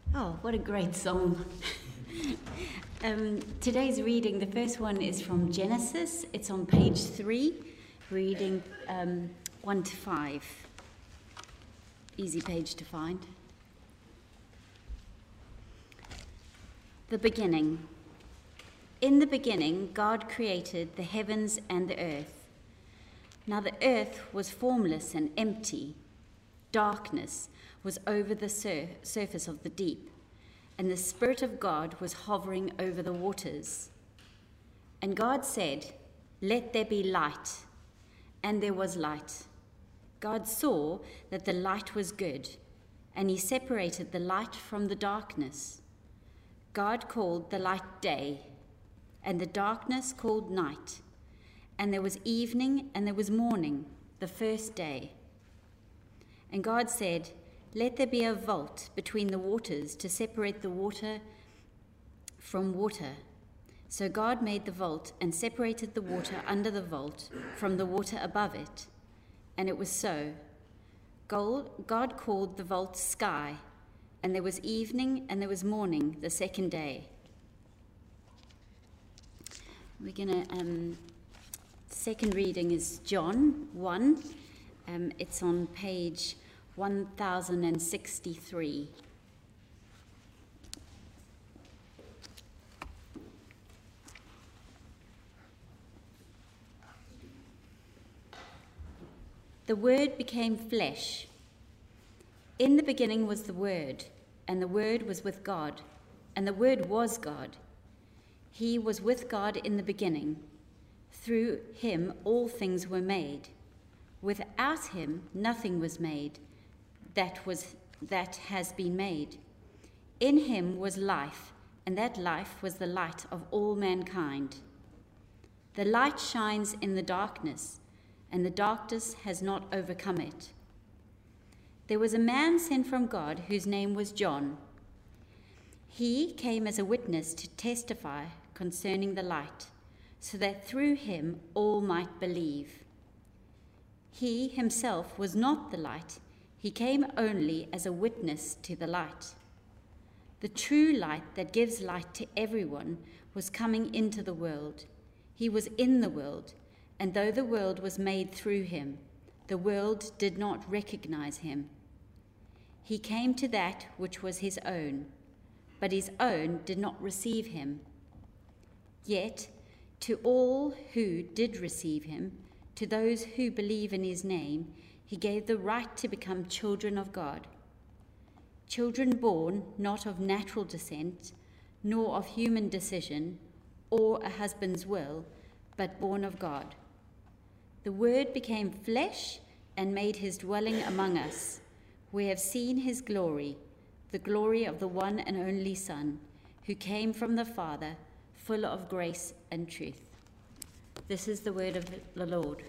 Oh, what a great song. Today's reading, the first one is from Genesis. It's on page 3, reading 1 to 5. Easy page to find. The beginning. In the beginning, God created the heavens and the earth. Now the earth was formless and empty. Darkness was over the surface of the deep, and the Spirit of God was hovering over the waters. And God said, "Let there be light," and there was light. God saw that the light was good, and he separated the light from the darkness. God called the light day, and the darkness called night. And there was evening and there was morning, the first day. And God said, "Let there be a vault between the waters to separate the water from water." So God made the vault and separated the water under the vault from the water above it. And it was so. God called the vault sky, and there was evening and there was morning, the second day. We're going to, second reading is John 1. It's on page 1063. The Word became flesh. In the beginning was the Word, and the Word was with God, and the Word was God. He was with God in the beginning. Through him all things were made. Without him nothing was made that has been made. In him was life, and that life was the light of all mankind. The light shines in the darkness, and the darkness has not overcome it. There was a man sent from God whose name was John. He came as a witness to testify concerning the light, so that through him all might believe. He himself was not the light. He came only as a witness to the light. The true light that gives light to everyone was coming into the world. He was in the world, and though the world was made through him, the world did not recognize him. He came to that which was his own, but his own did not receive him. Yet, to all who did receive him, to those who believe in his name, he gave the right to become children of God. Children born not of natural descent, nor of human decision, or a husband's will, but born of God. The Word became flesh and made his dwelling among us. We have seen his glory, the glory of the one and only Son, who came from the Father, full of grace and truth. This is the word of the Lord.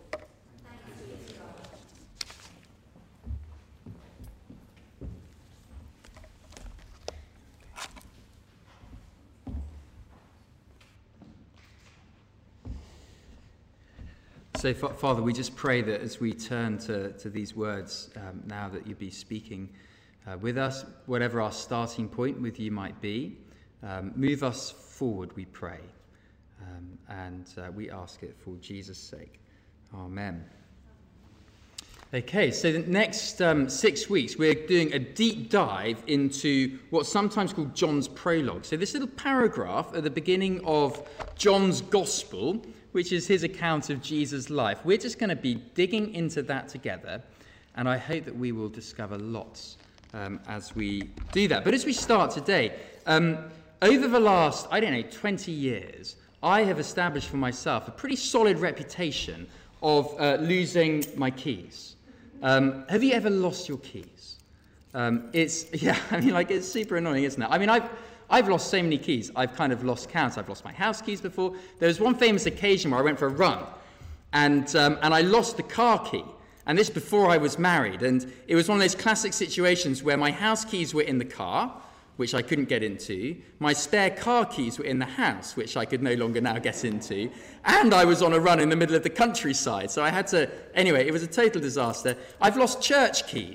So, Father, we just pray that as we turn to these words, now that you be speaking with us, whatever our starting point with you might be, move us forward, we pray. And we ask it for Jesus' sake. Amen. Okay, so the next 6 weeks, we're doing a deep dive into what's sometimes called John's prologue. So this little paragraph at the beginning of John's Gospel, which is his account of Jesus' life. We're just going to be digging into that together, and I hope that we will discover lots as we do that. But as we start today, over the last, 20 years, I have established for myself a pretty solid reputation of losing my keys. Have you ever lost your keys? It's super annoying, isn't it? I mean, I've lost so many keys. I've kind of lost count. I've lost my house keys before. There was one famous occasion where I went for a run, and I lost the car key. And this before I was married. And it was one of those classic situations where my house keys were in the car, which I couldn't get into. My spare car keys were in the house, which I could no longer now get into. And I was on a run in the middle of the countryside. So I had to, anyway, it was a total disaster. I've lost church keys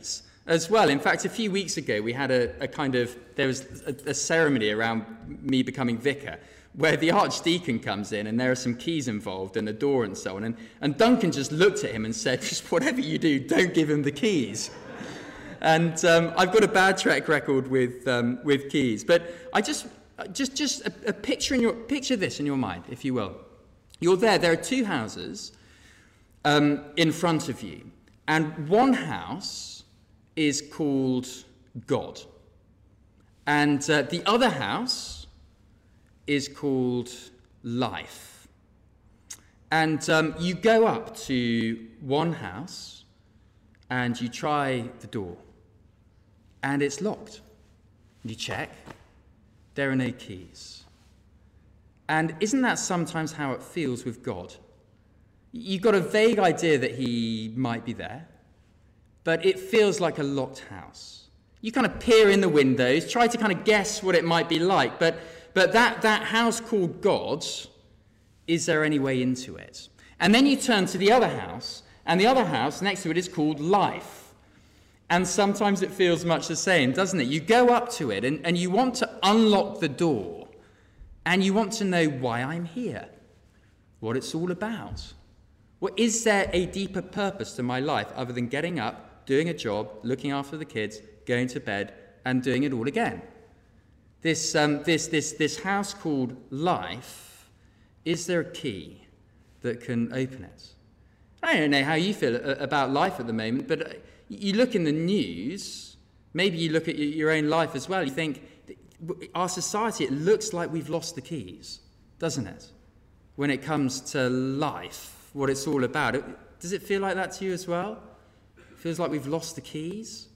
as well. In fact, a few weeks ago, we had there was a ceremony around me becoming vicar, where the archdeacon comes in and there are some keys involved and a door and so on. And Duncan just looked at him and said, just whatever you do, don't give him the keys. And I've got a bad track record with keys. But I just a picture this in your mind, if you will. You're there. There are two houses in front of you. And one house is called God. And the other house is called life. And you go up to one house and you try the door. And it's locked. You check. There are no keys. And isn't that sometimes how it feels with God? You've got a vague idea that he might be there, but it feels like a locked house. You kind of peer in the windows, try to kind of guess what it might be like, but that house called God, is there any way into it? And then you turn to the other house, and the other house next to it is called life. And sometimes it feels much the same, doesn't it? You go up to it, and you want to unlock the door, and you want to know why I'm here, what it's all about. Well, is there a deeper purpose to my life other than getting up, doing a job, looking after the kids, going to bed, and doing it all again? This house called life, is there a key that can open it? I don't know how you feel about life at the moment, but you look in the news, maybe you look at your own life as well, you think, our society, it looks like we've lost the keys, doesn't it? When it comes to life, what it's all about. Does it feel like that to you as well? It feels like we've lost the keys?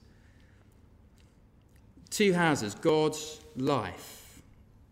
Two houses, God's life.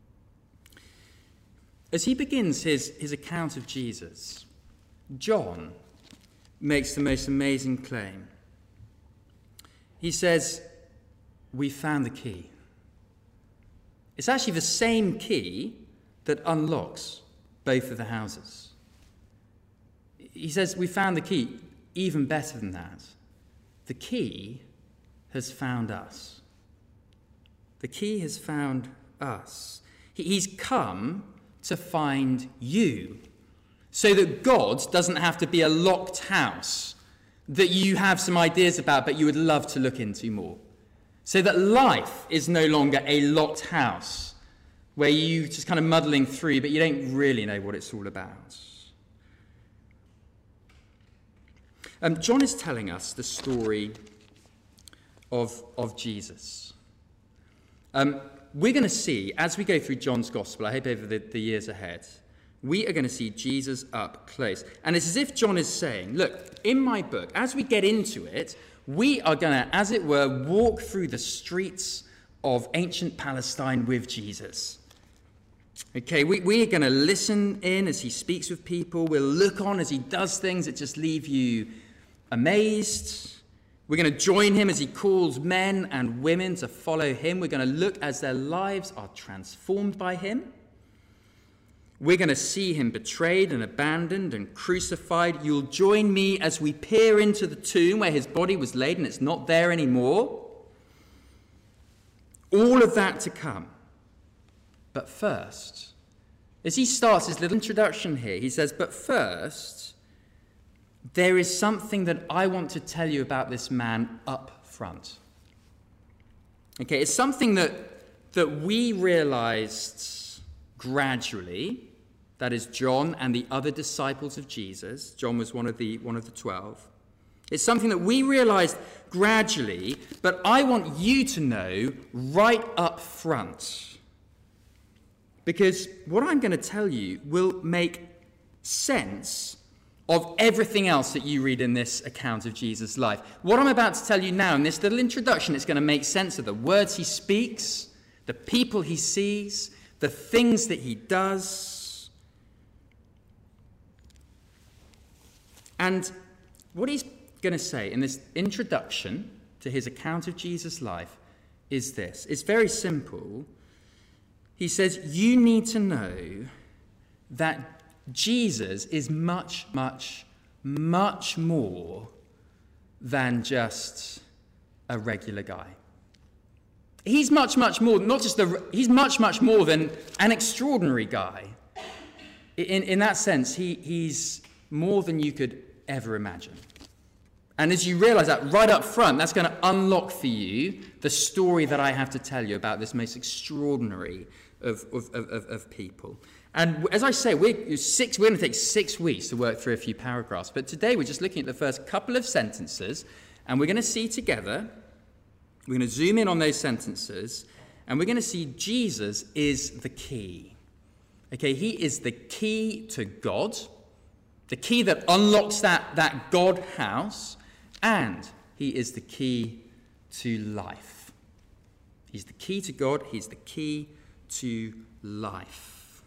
As he begins his account of Jesus, John makes the most amazing claim. He says, we found the key. It's actually the same key that unlocks both of the houses. He says, we found the key. Even better than that, the key has found us. The key has found us. He's come to find you, so that God doesn't have to be a locked house that you have some ideas about but you would love to look into more. So that life is no longer a locked house where you just kind of muddling through but you don't really know what it's all about. John is telling us the story of Jesus. We're going to see, as we go through John's Gospel, I hope over the years ahead, we are going to see Jesus up close. And it's as if John is saying, look, in my book, as we get into it, we are going to, as it were, walk through the streets of ancient Palestine with Jesus. Okay, we are going to listen in as he speaks with people. We'll look on as he does things that just leave you amazed. We're going to join him as he calls men and women to follow him. We're going to look as their lives are transformed by him. We're going to see him betrayed and abandoned and crucified. You'll join me as we peer into the tomb where his body was laid and it's not there anymore. All of that to come. But first, as he starts his little introduction here, he says, but first, there is something that I want to tell you about this man up front. Okay, it's something that we realized gradually, that is John and the other disciples of Jesus. John was one of the 12. It's something that we realized gradually, but I want you to know right up front. Because what I'm going to tell you will make sense of everything else that you read in this account of Jesus' life. What I'm about to tell you now in this little introduction is going to make sense of the words he speaks, the people he sees, the things that he does. And what he's going to say in this introduction to his account of Jesus' life is this. It's very simple. He says, you need to know that Jesus is much, much, much more than just a regular guy. He's much more, he's much more than an extraordinary guy. In that sense, he's more than you could ever imagine. And as you realize that right up front, that's going to unlock for you the story that I have to tell you about this most extraordinary of people. And as I say, we're going to take 6 weeks to work through a few paragraphs. But today we're just looking at the first couple of sentences, and we're going to see together, we're going to zoom in on those sentences, and we're going to see Jesus is the key. Okay, he is the key to God, the key that unlocks that God house, and he is the key to life. He's the key to God, he's the key to life.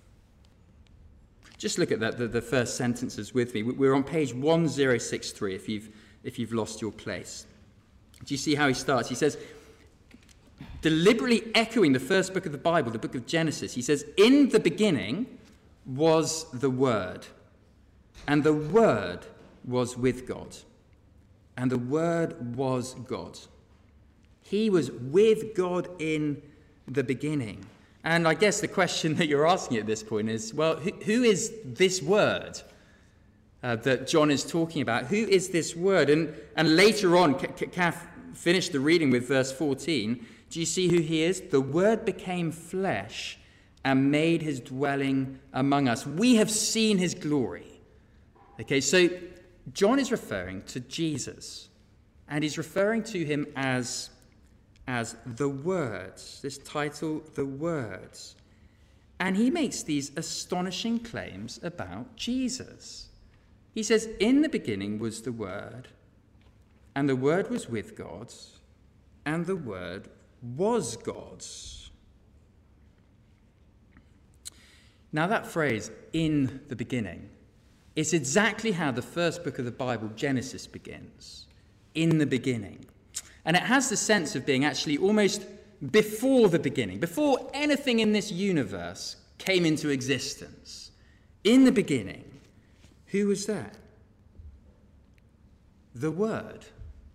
Just look at the first sentences with me. We're on page 1063 if you've lost your place. Do you see how he starts? He says, deliberately echoing the first book of the Bible, the book of Genesis, he says, in the beginning was the Word, and the Word was with God, and the Word was God. He was with God in the beginning. And I guess the question that you're asking at this point is, well, who is this Word that John is talking about? Who is this Word? And later on, Kath finished the reading with verse 14. Do you see who he is? The Word became flesh and made his dwelling among us. We have seen his glory. Okay, so John is referring to Jesus, and he's referring to him as the Words, this title, the Words. And he makes these astonishing claims about Jesus. He says, in the beginning was the Word, and the Word was with God, and the Word was God. Now that phrase, in the beginning, it's exactly how the first book of the Bible, Genesis, begins. In the beginning. And it has the sense of being actually almost before the beginning, before anything in this universe came into existence. In the beginning, who was there? The Word.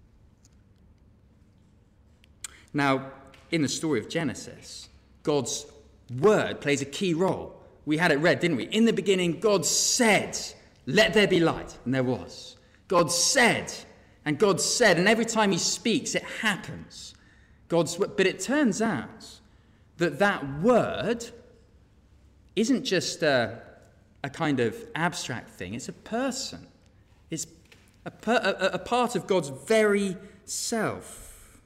Now, in the story of Genesis, God's Word plays a key role. We had it read, didn't we? In the beginning, God said, let there be light, and there was. God said, and God said, and every time he speaks, it happens. But it turns out that word isn't just a kind of abstract thing. It's a person. It's a part of God's very self.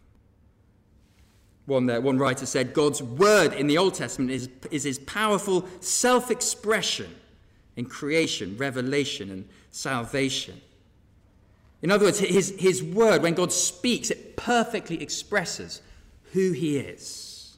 One writer said, God's word in the Old Testament is his powerful self-expression in creation, revelation, and salvation. In other words, his word, when God speaks, it perfectly expresses who he is.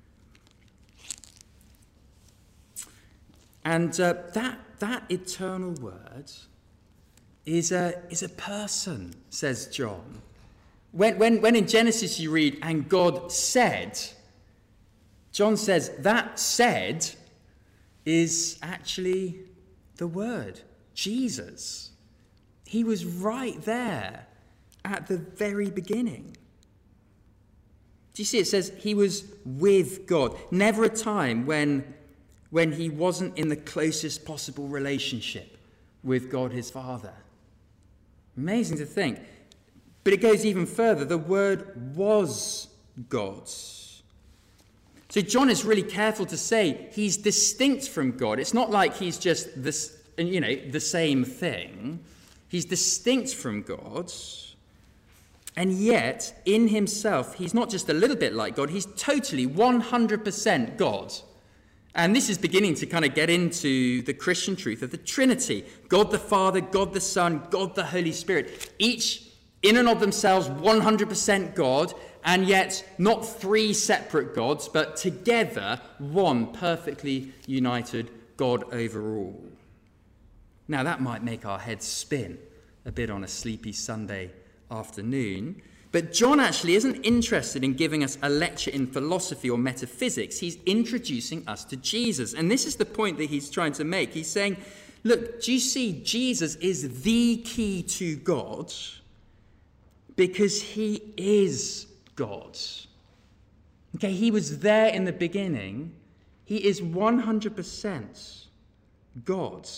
And that eternal word is a person, says John. When in Genesis you read, and God said, John says that said is actually the Word, Jesus. He was right there at the very beginning. Do you see? It says he was with God. Never a time when he wasn't in the closest possible relationship with God his Father. Amazing to think. But it goes even further. The Word was God's. So John is really careful to say he's distinct from God. It's not like he's just this, the same thing. He's distinct from God. And yet, in himself, he's not just a little bit like God. He's totally 100% God. And this is beginning to kind of get into the Christian truth of the Trinity. God the Father, God the Son, God the Holy Spirit. Each in and of themselves 100% God, and yet not three separate gods, but together one perfectly united God over all. Now that might make our heads spin a bit on a sleepy Sunday afternoon, but John actually isn't interested in giving us a lecture in philosophy or metaphysics. He's introducing us to Jesus, and this is the point that he's trying to make. He's saying, look, do you see Jesus is the key to God? Because he is God. Okay, he was there in the beginning. He is 100% God.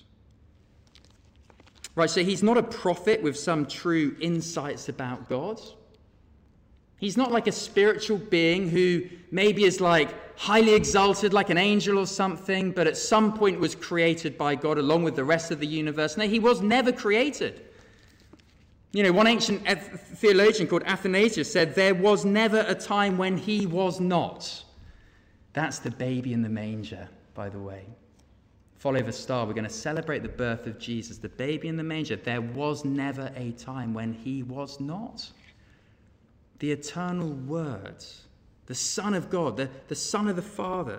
Right, so he's not a prophet with some true insights about God. He's not like a spiritual being who maybe is like highly exalted like an angel or something, but at some point was created by God along with the rest of the universe. No, he was never created. You know, one ancient theologian called Athanasius said there was never a time when he was not. That's the baby in the manger, by the way. Follow the star. We're going to celebrate the birth of Jesus, the baby in the manger. There was never a time when he was not. The eternal Word, the Son of God, the Son of the Father.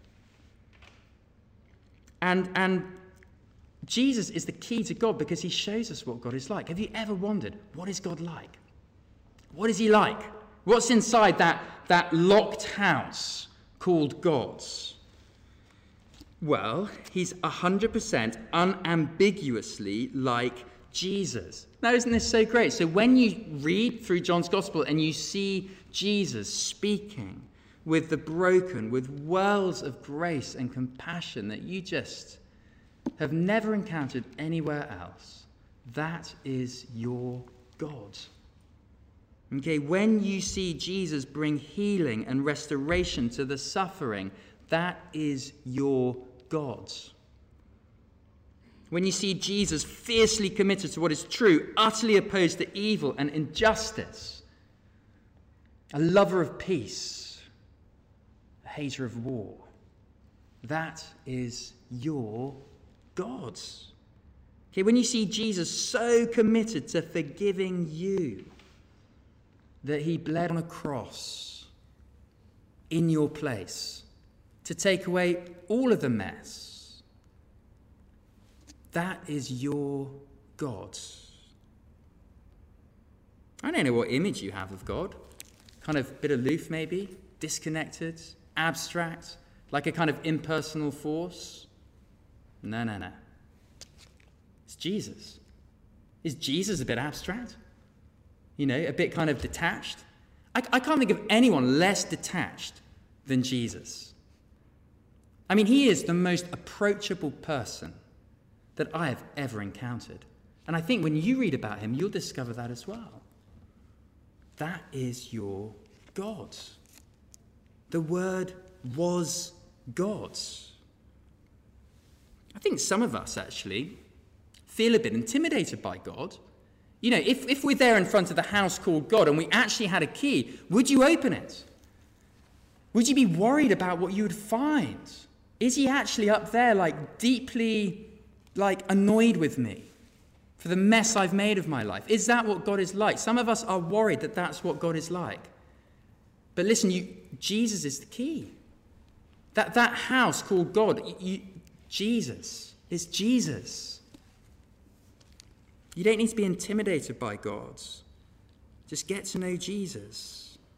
And Jesus is the key to God because he shows us what God is like. Have you ever wondered, what is God like? What is he like? What's inside that locked house called God's? Well, he's 100% unambiguously like Jesus. Now, isn't this so great? So when you read through John's Gospel and you see Jesus speaking with the broken, with worlds of grace and compassion that you just have never encountered anywhere else, that is your God. Okay, when you see Jesus bring healing and restoration to the suffering, that is your God. When you see Jesus fiercely committed to what is true, utterly opposed to evil and injustice, a lover of peace, a hater of war, that is your God. Okay, when you see Jesus so committed to forgiving you that he bled on a cross in your place to take away all of the mess, that is your God. I don't know what image you have of God. Kind of a bit aloof maybe, disconnected, abstract, like a kind of impersonal force. No. It's Jesus. Is Jesus a bit abstract? You know, a bit kind of detached? I can't think of anyone less detached than Jesus. I mean, he is the most approachable person that I have ever encountered. And I think when you read about him, you'll discover that as well. That is your God. The Word was God. I think some of us actually feel a bit intimidated by God. You know, if we're there in front of the house called God and we actually had a key, would you open it? Would you be worried about what you would find? Is he actually up there, like, deeply, like, annoyed with me for the mess I've made of my life? Is that what God is like? Some of us are worried that that's what God is like. But listen, Jesus is the key. That house called God, Jesus is Jesus. You don't need to be intimidated by God. Just get to know Jesus.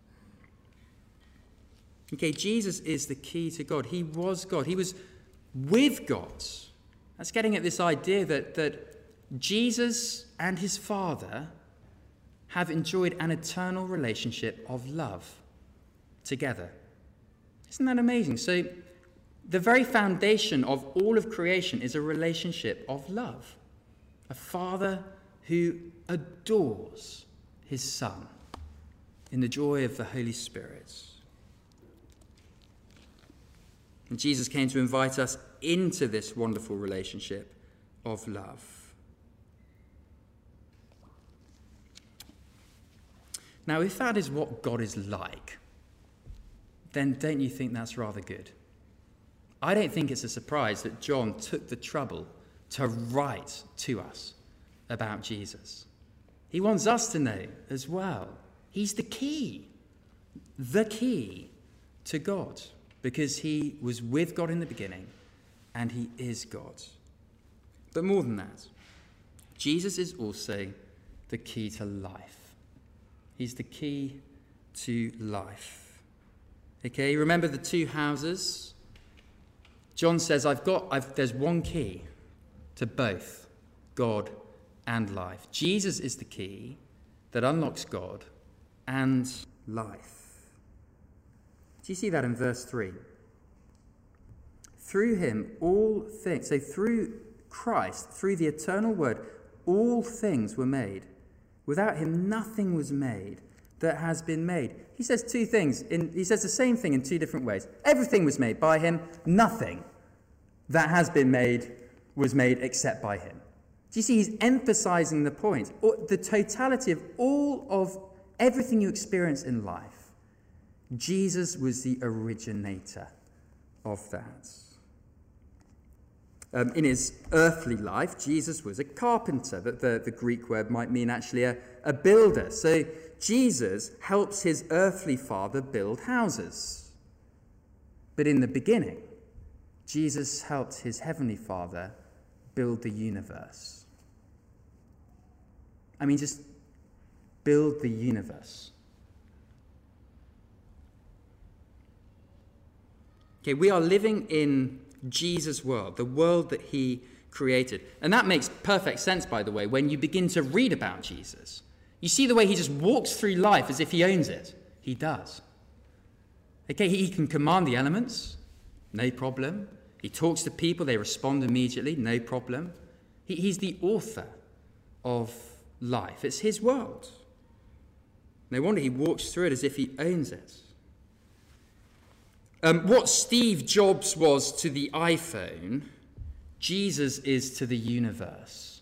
Okay, Jesus is the key to God. He was God. He was with God. That's getting at this idea that Jesus and his Father have enjoyed an eternal relationship of love together. Isn't that amazing? So the very foundation of all of creation is a relationship of love. A Father who adores his Son in the joy of the Holy Spirit. And Jesus came to invite us into this wonderful relationship of love. Now, if that is what God is like, then don't you think that's rather good? I don't think it's a surprise that John took the trouble to write to us about Jesus. He wants us to know as well. He's the key to God, because he was with God in the beginning and he is God. But more than that, Jesus is also the key to life. He's the key to life. Okay, remember the two houses? John says, there's one key to both God and life. Jesus is the key that unlocks God and life. Do you see that in verse 3? Through him, all things, so through Christ, through the eternal word, all things were made. Without him, nothing was made that has been made. He says two things. He says the same thing in two different ways. Everything was made by him. Nothing that has been made was made except by him. Do you see? He's emphasizing the point. The totality of all of everything you experience in life. Jesus was the originator of that. In his earthly life, Jesus was a carpenter. The Greek word might mean actually a builder. So Jesus helps his earthly father build houses. But in the beginning, Jesus helped his heavenly Father build the universe. I mean, just build the universe. Okay, we are living in Jesus' world, the world that he created. And that makes perfect sense, by the way, when you begin to read about Jesus. You see the way he just walks through life as if he owns it. He does. Okay, he can command the elements, no problem. He talks to people, they respond immediately, no problem. He's the author of life. It's his world. No wonder he walks through it as if he owns it. What Steve Jobs was to the iPhone, Jesus is to the universe,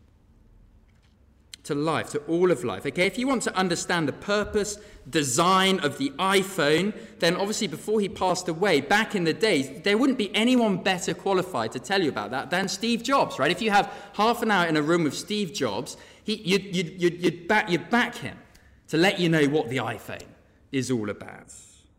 to life, to all of life. Okay, if you want to understand the purpose, design of the iPhone, then obviously before he passed away, back in the days, there wouldn't be anyone better qualified to tell you about that than Steve Jobs, right? If you have half an hour in a room with Steve Jobs, you'd back him to let you know what the iPhone is all about.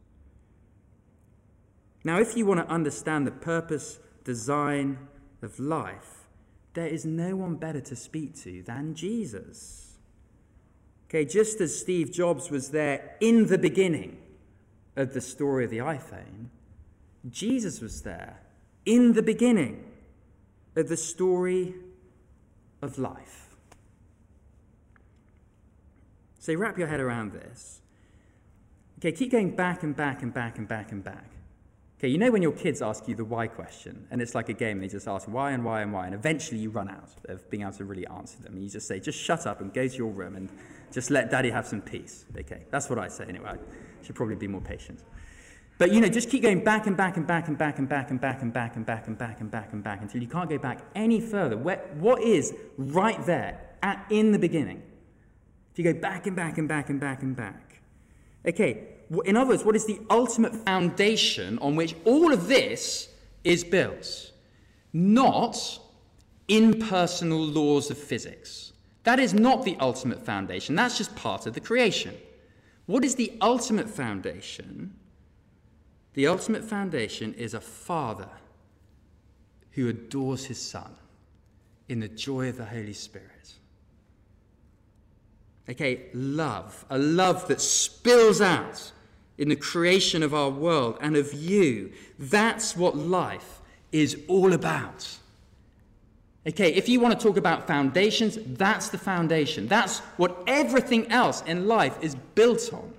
Now, if you want to understand the purpose, design of life, there is no one better to speak to than Jesus. Okay, just as Steve Jobs was there in the beginning of the story of the iPhone, Jesus was there in the beginning of the story of life. So wrap your head around this. Okay, keep going back and back and back and back and back. Okay, you know when your kids ask you the why question, and it's like a game, they just ask why and why and why, and eventually you run out of being able to really answer them. And you just say, just shut up and go to your room and just let daddy have some peace. Okay, that's what I say anyway. I should probably be more patient. But, just keep going back and back and back and back and back and back and back and back and back and back and back until you can't go back any further. What is right there in the beginning? If you go back and back and back and back and back. Okay, in other words, what is the ultimate foundation on which all of this is built? Not impersonal laws of physics. That is not the ultimate foundation. That's just part of the creation. What is the ultimate foundation? The ultimate foundation is a father who adores his son in the joy of the Holy Spirit. Okay, love, a love that spills out in the creation of our world and of you. That's what life is all about. Okay, if you want to talk about foundations, that's the foundation. That's what everything else in life is built on.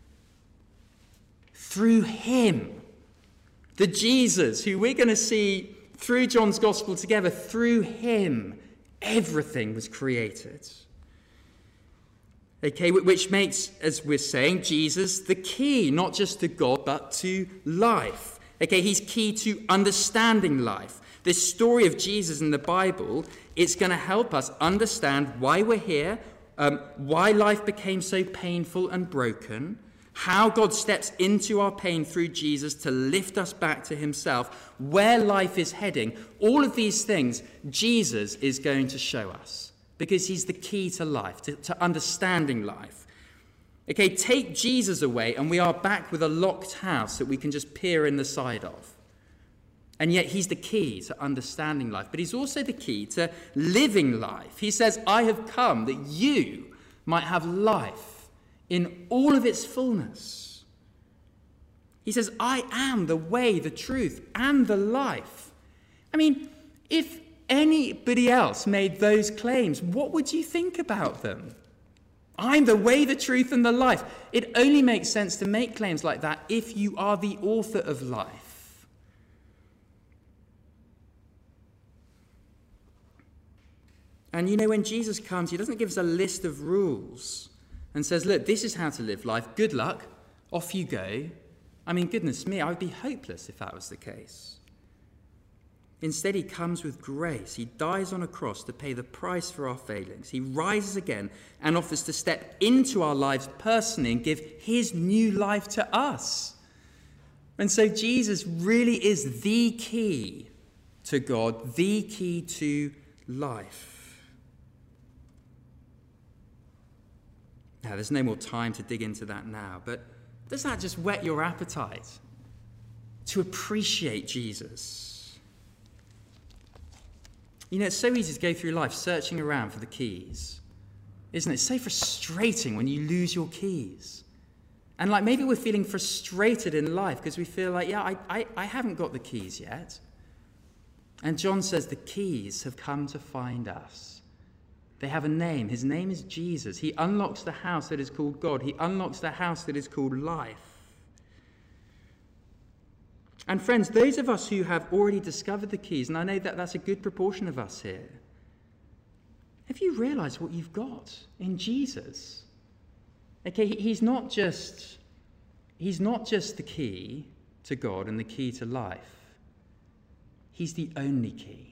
Through him, the Jesus who we're going to see through John's Gospel together, through him, everything was created. Okay, which makes, as we're saying, Jesus the key, not just to God, but to life. Okay, he's key to understanding life. This story of Jesus in the Bible, it's going to help us understand why we're here, why life became so painful and broken, how God steps into our pain through Jesus to lift us back to himself, where life is heading. All of these things Jesus is going to show us because he's the key to life, to understanding life. Okay, take Jesus away and we are back with a locked house that we can just peer in the side of. And yet he's the key to understanding life, but he's also the key to living life. He says, I have come that you might have life in all of its fullness. He says, I am the way, the truth, and the life. I mean, if anybody else made those claims, what would you think about them? I'm the way, the truth, and the life. It only makes sense to make claims like that if you are the author of life. And you know, when Jesus comes, he doesn't give us a list of rules and says, look, this is how to live life. Good luck. Off you go. I mean, goodness me, I would be hopeless if that was the case. Instead, he comes with grace. He dies on a cross to pay the price for our failings. He rises again and offers to step into our lives personally and give his new life to us. And so Jesus really is the key to God, the key to life. Now, there's no more time to dig into that now, but does that just whet your appetite to appreciate Jesus? You know, it's so easy to go through life searching around for the keys, isn't it? It's so frustrating when you lose your keys. And like maybe we're feeling frustrated in life because we feel like, yeah, I haven't got the keys yet. And John says the keys have come to find us. They have a name. His name is Jesus. He unlocks the house that is called God. He unlocks the house that is called life. And friends, those of us who have already discovered the keys, and I know that that's a good proportion of us here, have you realized what you've got in Jesus? Okay, he's not just the key to God and the key to life. He's the only key.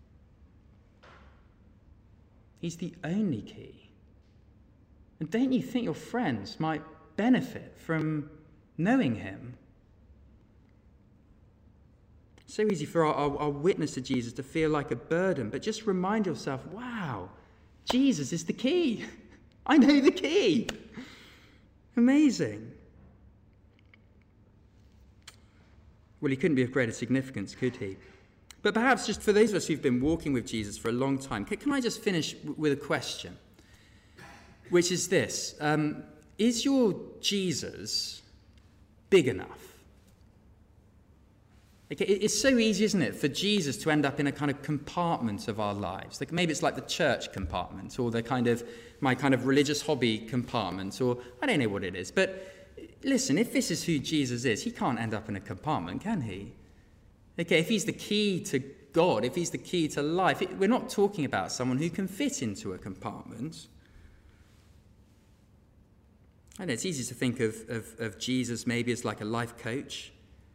He's the only key. And don't you think your friends might benefit from knowing him? It's so easy for our witness to Jesus to feel like a burden, but just remind yourself, wow, Jesus is the key. I know the key. Amazing. Well, he couldn't be of greater significance, could he? But perhaps just for those of us who've been walking with Jesus for a long time, can I just finish with a question, which is this. Is your Jesus big enough? Okay, it's so easy, isn't it, for Jesus to end up in a kind of compartment of our lives. Like maybe it's like the church compartment or my kind of religious hobby compartment, or I don't know what it is. But listen, if this is who Jesus is, he can't end up in a compartment, can he? Okay, if he's the key to God, if he's the key to life, we're not talking about someone who can fit into a compartment. I know it's easy to think of Jesus maybe as like a life coach.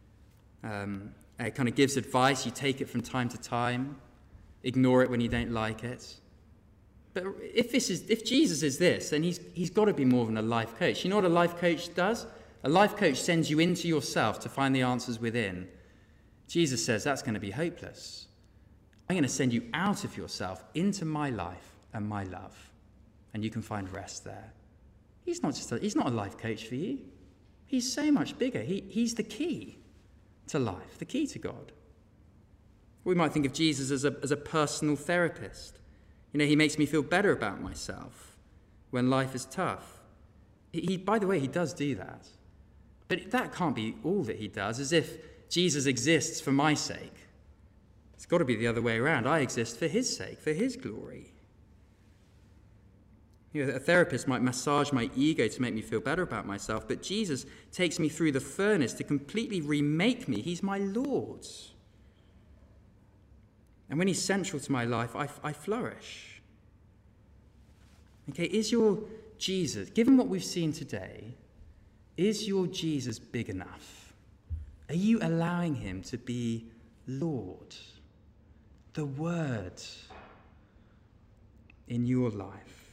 It kind of gives advice, you take it from time to time, ignore it when you don't like it. But if Jesus is this, then he's got to be more than a life coach. You know what a life coach does? A life coach sends you into yourself to find the answers within. Jesus says that's going to be hopeless. I'm going to send you out of yourself into my life and my love, and you can find rest there. He's not a life coach for you. He's so much bigger. He's the key to life, the key to God. We might think of Jesus as a personal therapist. You know, he makes me feel better about myself when life is tough. By the way, he does do that. But that can't be all that he does, as if Jesus exists for my sake. It's got to be the other way around. I exist for his sake, for his glory. You know, a therapist might massage my ego to make me feel better about myself, but Jesus takes me through the furnace to completely remake me. He's my Lord. And when he's central to my life, I flourish. Okay, is your Jesus, given what we've seen today, is your Jesus big enough? Are you allowing him to be Lord, the Word in your life?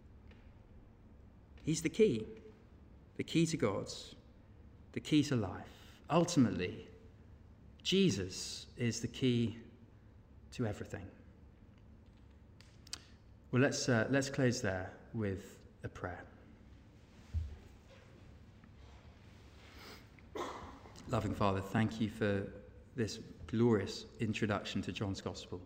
He's the key to God, the key to life. Ultimately, Jesus is the key to everything. Well, let's close there with a prayer. Loving Father, thank you for this glorious introduction to John's Gospel.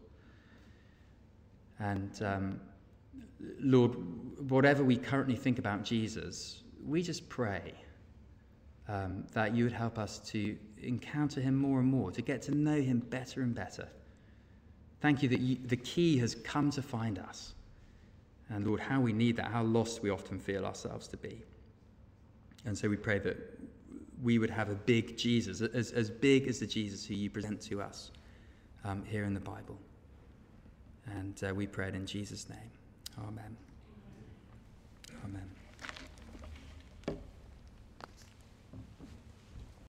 And Lord, whatever we currently think about Jesus, we just pray that you would help us to encounter him more and more, to get to know him better and better. Thank you that the key has come to find us. And Lord, how we need that, how lost we often feel ourselves to be. And so we pray that we would have a big Jesus, as big as the Jesus who you present to us here in the Bible. And we pray it in Jesus' name. Amen. Amen.